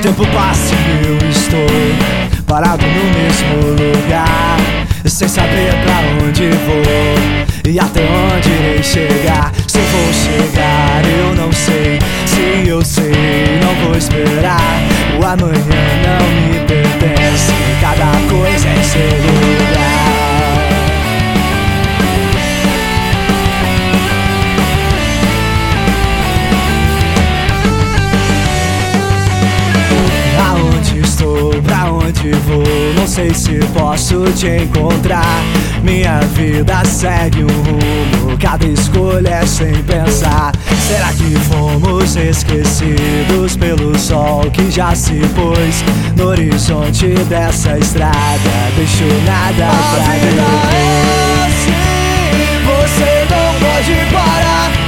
tempo passa e eu estou parado no mesmo lugar, sem saber pra onde vou e até onde irei chegar. Se vou chegar eu não sei, se eu sei não vou esperar. O amanhã não me pertence, cada coisa em seu lugar. Aonde estou, pra onde vou, não sei se posso te encontrar. Minha vida segue um rumo, cada escolha é sem pensar. Será que fomos esquecidos pelo sol que já se pôs no horizonte dessa estrada? Deixou nada pra A vida é assim, você não pode parar.